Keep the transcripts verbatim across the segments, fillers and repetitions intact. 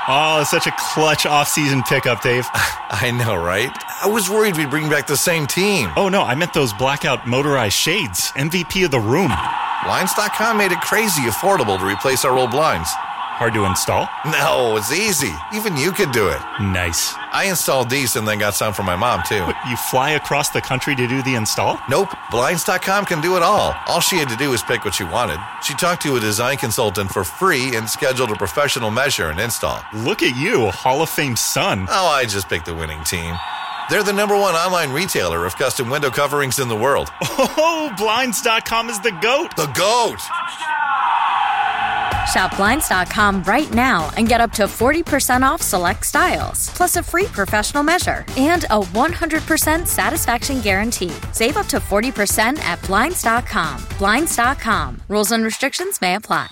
Oh, it's such a clutch off-season pickup, Dave. I know, right? I was worried we'd bring back the same team. Oh, no, I meant those blackout motorized shades. M V P of the room. Blinds dot com made it crazy affordable to replace our old blinds. Hard to install? No, it's easy. Even you could do it. Nice. I installed these and then got some for my mom, too. What, you fly across the country to do the install? Nope. Blinds dot com can do it all. All she had to do was pick what she wanted. She talked to a design consultant for free and scheduled a professional measure and install. Look at you, Hall of Fame son. Oh, I just picked the winning team. They're the number one online retailer of custom window coverings in the world. Oh, Blinds dot com is the GOAT. The GOAT! Shop Blinds dot com right now and get up to forty percent off select styles, plus a free professional measure and a one hundred percent satisfaction guarantee. Save up to forty percent at Blinds dot com. Blinds dot com. Rules and restrictions may apply.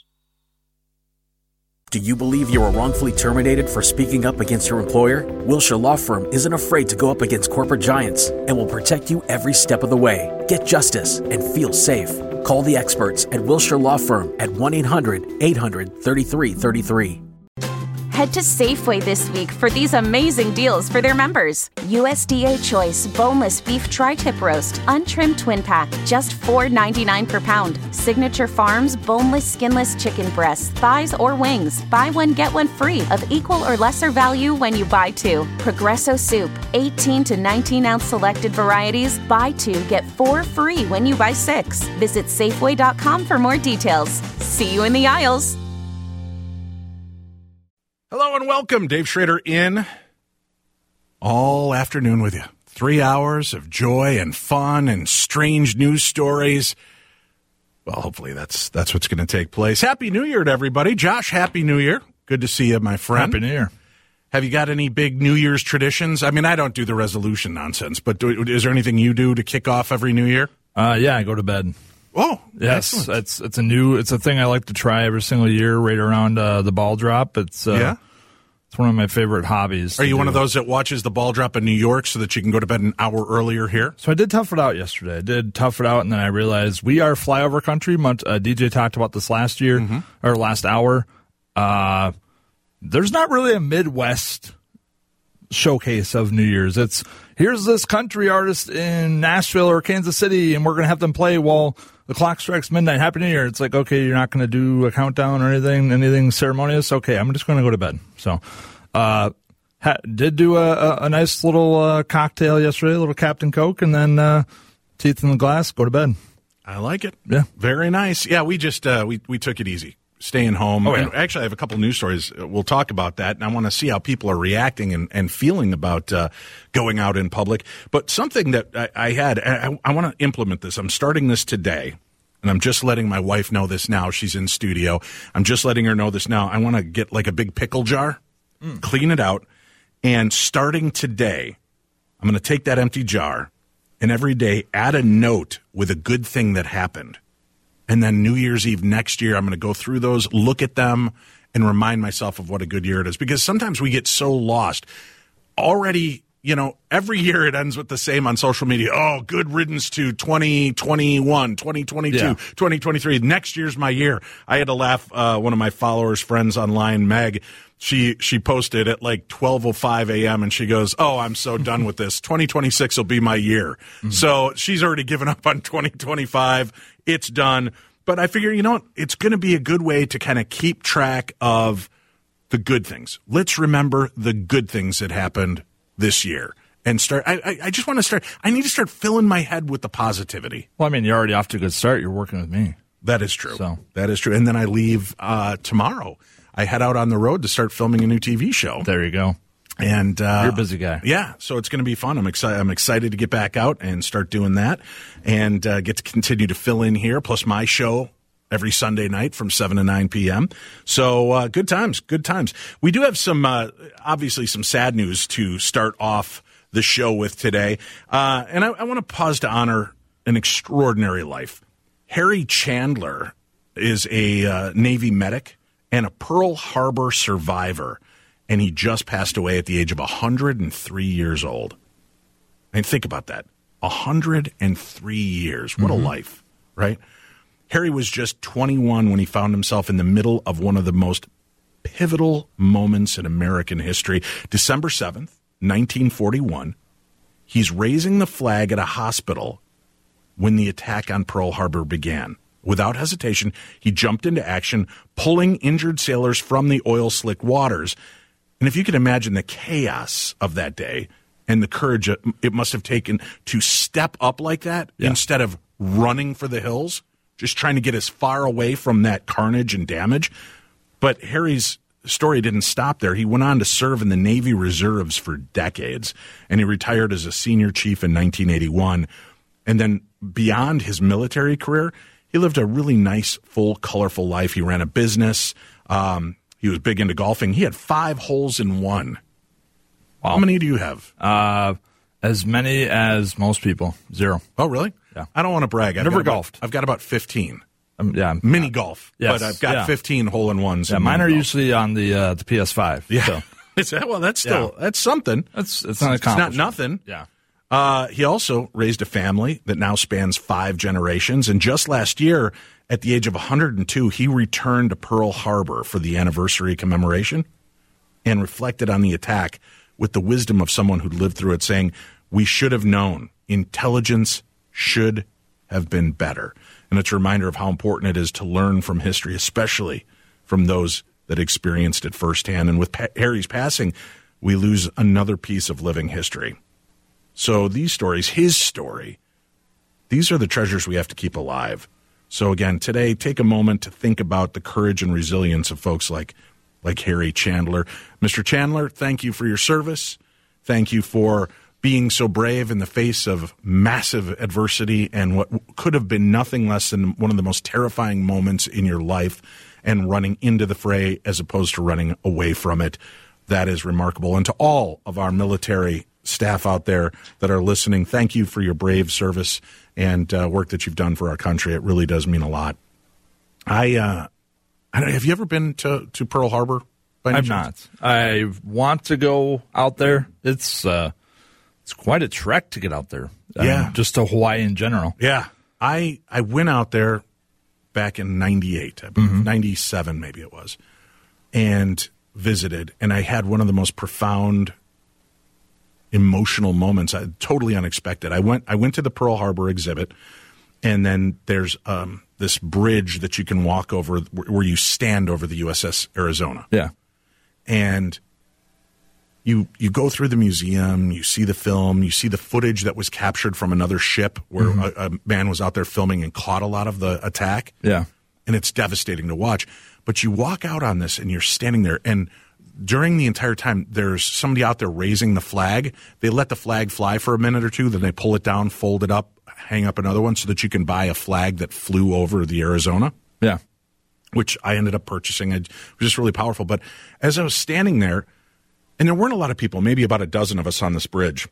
Do you believe you were wrongfully terminated for speaking up against your employer? Wilshire Law Firm isn't afraid to go up against corporate giants and will protect you every step of the way. Get justice and feel safe. Call the experts at Wilshire Law Firm at one eight hundred eight hundred thirty-three thirty-three. Head to Safeway this week for these amazing deals for their members. U S D A Choice Boneless Beef Tri-Tip Roast, Untrimmed Twin Pack, just four dollars and ninety-nine cents per pound. Signature Farms Boneless Skinless Chicken Breasts, Thighs, or Wings. Buy one, get one free of equal or lesser value when you buy two. Progresso Soup, eighteen to nineteen ounce selected varieties. Buy two, get four free when you buy six. Visit Safeway dot com for more details. See you in the aisles. Hello and welcome. Dave Schrader in all afternoon with you. Three hours of joy and fun and strange news stories. Well, hopefully that's that's what's going to take place. Happy New Year to everybody. Josh, Happy New Year. Good to see you, my friend. Happy New Year. Have you got any big New Year's traditions? I mean, I don't do the resolution nonsense, but do, is there anything you do to kick off every New Year? Uh, yeah, I go to bed. Oh, yes, excellent. it's it's a new it's a thing I like to try every single year, right around uh, the ball drop. It's uh, yeah. It's one of my favorite hobbies. Are you do. one of those that watches the ball drop in New York so that you can go to bed an hour earlier here? So I did tough it out yesterday. I did tough it out, and then I realized we are flyover country. Uh, D J talked about this last year mm-hmm. or last hour. Uh, there's not really a Midwest showcase of New Year's. It's here's this country artist in Nashville or Kansas City, and we're going to have them play while the clock strikes midnight. Happy New Year. It's like, okay, you're not going to do a countdown or anything, anything ceremonious. Okay, I'm just going to go to bed. So, uh, ha- did do a, a, a nice little uh, cocktail yesterday, a little Captain Coke, and then uh, teeth in the glass, go to bed. I like it. Yeah. Very nice. Yeah, we just, uh, we, we took it easy. Staying home. Oh, yeah. And actually, I have a couple news stories. We'll talk about that, and I want to see how people are reacting and, and feeling about uh, going out in public. But something that I, I had, I, I want to implement this. I'm starting this today, and I'm just letting my wife know this now. She's in studio. I'm just letting her know this now. I want to get like a big pickle jar, mm. clean it out, and starting today, I'm going to take that empty jar and every day add a note with a good thing that happened. And then New Year's Eve next year, I'm going to go through those, look at them, and remind myself of what a good year it is. Because sometimes we get so lost. Already, you know, every year it ends with the same on social media. Oh, good riddance to twenty twenty-one, twenty twenty-two, yeah. twenty twenty-three. Next year's my year. I had to laugh. Uh, one of my followers, friends online, Meg, she she posted at like twelve oh five a.m. and she goes, oh, I'm so done with this. twenty twenty-six will be my year. Mm-hmm. So she's already given up on twenty twenty-five. It's done. But I figure, you know what? It's going to be a good way to kind of keep track of the good things. Let's remember the good things that happened this year. And start. I, I, I just want to start. I need to start filling my head with the positivity. Well, I mean, you're already off to a good start. You're working with me. That is true. So. That is true. And then I leave uh, tomorrow. I head out on the road to start filming a new T V show. There you go. And uh, you're a busy guy. Yeah, so it's going to be fun. I'm excited. I'm excited to get back out and start doing that, and uh, get to continue to fill in here. Plus my show every Sunday night from seven to nine p.m. So uh, good times, good times. We do have some, uh, obviously, some sad news to start off the show with today, uh, and I, I want to pause to honor an extraordinary life. Harry Chandler is a uh, Navy medic and a Pearl Harbor survivor. And he just passed away at the age of one hundred three years old. And think about that. one hundred three years. What mm-hmm. a life, right? Harry was just twenty-one when he found himself in the middle of one of the most pivotal moments in American history. December seventh, nineteen forty-one, he's raising the flag at a hospital when the attack on Pearl Harbor began. Without hesitation, he jumped into action, pulling injured sailors from the oil-slick waters. And if you can imagine the chaos of that day and the courage it must have taken to step up like that yeah. instead of running for the hills, just trying to get as far away from that carnage and damage. But Harry's story didn't stop there. He went on to serve in the Navy Reserves for decades, and he retired as a senior chief in nineteen eighty-one. And then beyond his military career, he lived a really nice, full, colorful life. He ran a business. Um, he was big into golfing. He had five holes in one. Wow. How many do you have? Uh, as many as most people. Zero. Oh, really? Yeah. I don't want to brag. I've Never got about, golfed. I've got about fifteen. Um, yeah. Mini golf. Yes. But I've got yeah. fifteen hole-in-ones. Yeah, in mine are golf. usually on the uh, the P S five. Yeah. So. Is that, well, that's still, Yeah. that's something. That's, it's not It's not accomplished. nothing. Yeah. Uh, he also raised a family that now spans five generations. And just last year, at the age of one hundred two, he returned to Pearl Harbor for the anniversary commemoration and reflected on the attack with the wisdom of someone who'd lived through it, saying, we should have known. Intelligence should have been better. And it's a reminder of how important it is to learn from history, especially from those that experienced it firsthand. And with pa- Harry's passing, we lose another piece of living history. So these stories, his story, these are the treasures we have to keep alive. So again, today, take a moment to think about the courage and resilience of folks like, like Harry Chandler. Mister Chandler, thank you for your service. Thank you for being so brave in the face of massive adversity and what could have been nothing less than one of the most terrifying moments in your life, and running into the fray as opposed to running away from it. That is remarkable. And to all of our military staff out there that are listening, thank you for your brave service and uh, work that you've done for our country. It really does mean a lot. I, uh, I don't, have you ever been to, to Pearl Harbor? By any I've chance? not. I want to go out there. It's uh, it's quite a trek to get out there. I Yeah. mean, just to Hawaii in general. Yeah. I I went out there back in ninety-eight, I believe, mm-hmm. ninety-seven maybe it was, and visited, and I had one of the most profound emotional moments, I, totally unexpected. I went I went to the Pearl Harbor exhibit, and then there's um, this bridge that you can walk over where you stand over the U S S Arizona. Yeah. And you you go through the museum, you see the film, you see the footage that was captured from another ship where mm-hmm. a, a man was out there filming and caught a lot of the attack. Yeah. And it's devastating to watch. But you walk out on this and you're standing there, and during the entire time, there's somebody out there raising the flag. They let the flag fly for a minute or two, then they pull it down, fold it up, hang up another one so that you can buy a flag that flew over the Arizona. Yeah. Which I ended up purchasing. It was just really powerful. But as I was standing there, and there weren't a lot of people, maybe about a dozen of us on this bridge,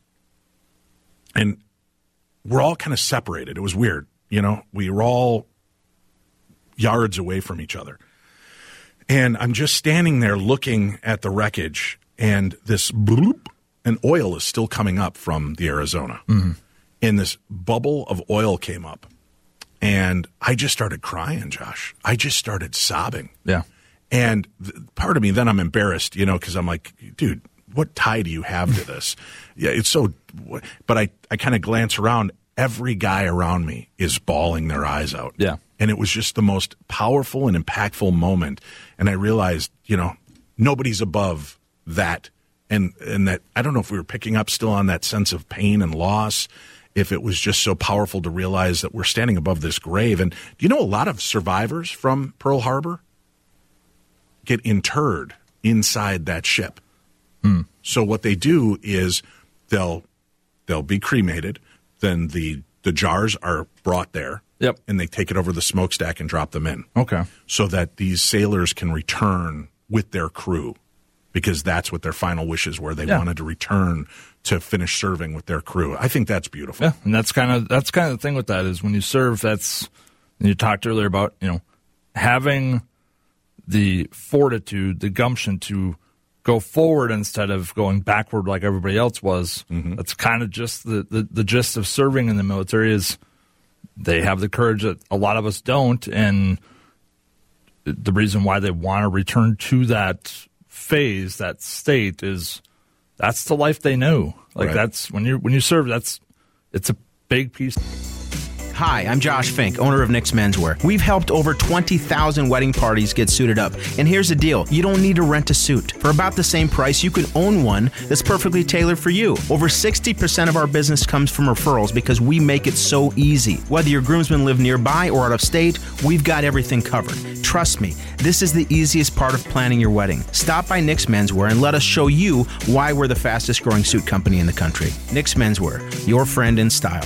and we're all kind of separated. It was weird. You know, we were all yards away from each other. And I'm just standing there looking at the wreckage, and this bloop, and oil is still coming up from the Arizona. Mm-hmm. And this bubble of oil came up. And I just started crying, Josh. I just started sobbing. Yeah. And th- part of me, then I'm embarrassed, you know, because I'm like, dude, what tie do you have to this? Yeah, it's so, but I, I kind of glance around. Every guy around me is bawling their eyes out. Yeah. And it was just the most powerful and impactful moment. And I realized, you know, nobody's above that. And, and that, I don't know if we were picking up still on that sense of pain and loss, if it was just so powerful to realize that we're standing above this grave. And do you know a lot of survivors from Pearl Harbor get interred inside that ship? Hmm. So what they do is they'll they'll be cremated, then the the jars are brought there. Yep. And they take it over the smokestack and drop them in. Okay. So that these sailors can return with their crew, because that's what their final wishes were. They yeah. wanted to return to finish serving with their crew. I think that's beautiful. Yeah, and that's kind of that's kind of the thing with that is when you serve, that's, and you talked earlier about, you know, having the fortitude, the gumption to go forward instead of going backward like everybody else was. Mm-hmm. That's kind of just the, the, the gist of serving in the military is they have the courage that a lot of us don't, and the reason why they want to return to that phase, that state, is that's the life they know. Like Right. that's when you when you serve, that's it's a big piece. Hi, I'm Josh Fink, owner of Nick's Menswear. We've helped over twenty thousand wedding parties get suited up. And here's the deal. You don't need to rent a suit. For about the same price, you can own one that's perfectly tailored for you. Over sixty percent of our business comes from referrals because we make it so easy. Whether your groomsmen live nearby or out of state, we've got everything covered. Trust me, this is the easiest part of planning your wedding. Stop by Nick's Menswear and let us show you why we're the fastest growing suit company in the country. Nick's Menswear, your friend in style.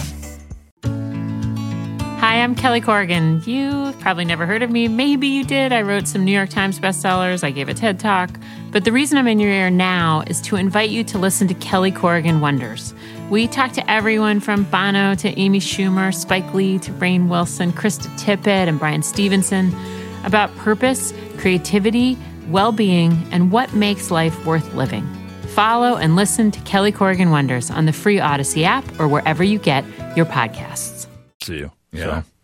Hi, I'm Kelly Corrigan. You've probably never heard of me. Maybe you did. I wrote some New York Times bestsellers. I gave a TED Talk. But the reason I'm in your ear now is to invite you to listen to Kelly Corrigan Wonders. We talk to everyone from Bono to Amy Schumer, Spike Lee to Rainn Wilson, Krista Tippett, and Brian Stevenson about purpose, creativity, well-being, and what makes life worth living. Follow and listen to Kelly Corrigan Wonders on the free Odyssey app or wherever you get your podcasts. See you. Yeah. So.